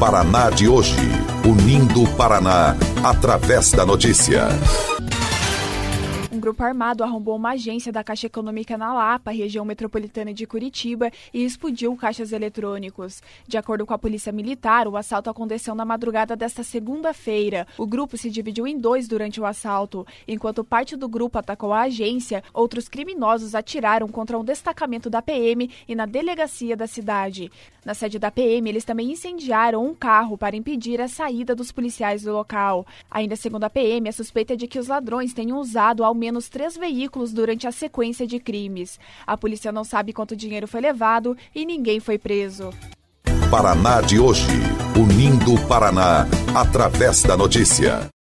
Paraná de hoje, unindo o Paraná através da notícia. Um grupo armado arrombou uma agência da Caixa Econômica na Lapa, região metropolitana de Curitiba, e explodiu caixas eletrônicos. De acordo com a Polícia Militar, o assalto aconteceu na madrugada desta segunda-feira. O grupo se dividiu em dois durante o assalto. Enquanto parte do grupo atacou a agência, outros criminosos atiraram contra um destacamento da PM e na delegacia da cidade. Na sede da PM, eles também incendiaram um carro para impedir a saída dos policiais do local. Ainda segundo a PM, a suspeita é de que os ladrões tenham usado ao menos 3 veículos durante a sequência de crimes. A polícia não sabe quanto dinheiro foi levado e ninguém foi preso. Paraná de hoje, unindo o Paraná através da notícia.